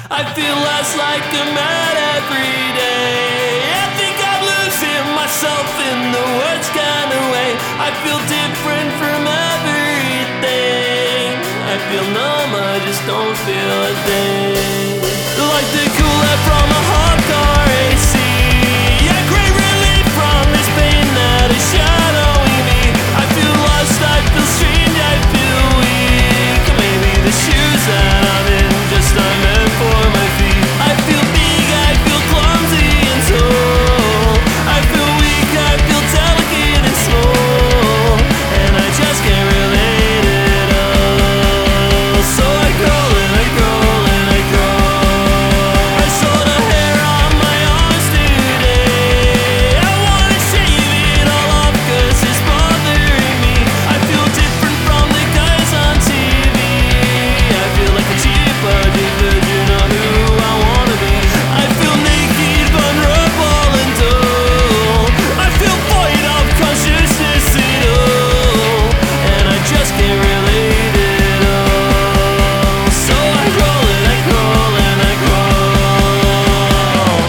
I feel less like a man every day. I think I'm losing myself in the worst kind of way. I feel different from everything. I feel numb, I just don't feel a thing. Like the cool air from a hot car AC. Yeah, great relief from this pain that is shadowing me. I feel lost, I feel strange, I feel weak. Maybe the shoes that I'm in just aren't meant for my feet. I feel big, I feel clumsy and tall. I feel weak, I feel delicate and small. And I just can't relate at all. So I crawl and I crawl and I crawl. I saw the hair on my arms today. I wanna shave it all off 'cause it's bothering me. I feel different from the guys on TV. I feel like a cheap budget version of who I wanna be. I feel naked, vulnerable and dull. I feel void of consciousness at all. And I just can't relate at all. So I crawl and I crawl and I crawl.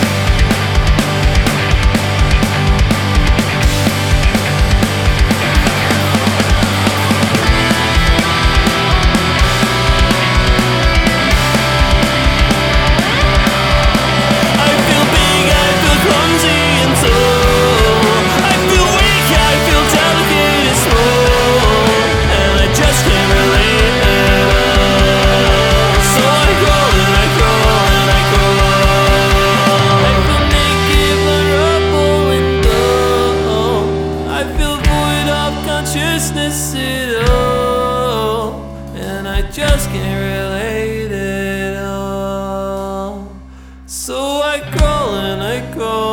I feel big, I feel clumsy and tall. I feel weak, I feel delicate and small. And I just can't relate at all. So I crawl and I crawl and I crawl. I feel naked, vulnerable and dull. I feel void of consciousness at all. And I just can't relate at all. So I crawl and I crawl.